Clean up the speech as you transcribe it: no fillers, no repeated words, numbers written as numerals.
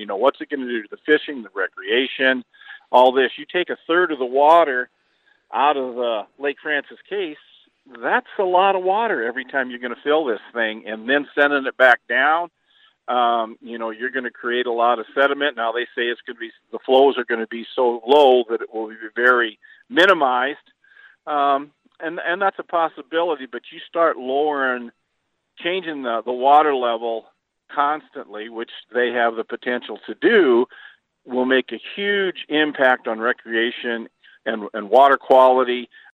what's it going to do to the fishing, the recreation, all this. You take a third of the water out of Lake Francis Case, that's a lot of water every time you're going to fill this thing, and then sending it back down. You're going to create a lot of sediment. Now they say the flows are going to be so low that it will be very minimized. And that's a possibility, but you start changing the water level constantly, which they have the potential to do, will make a huge impact on recreation and water quality.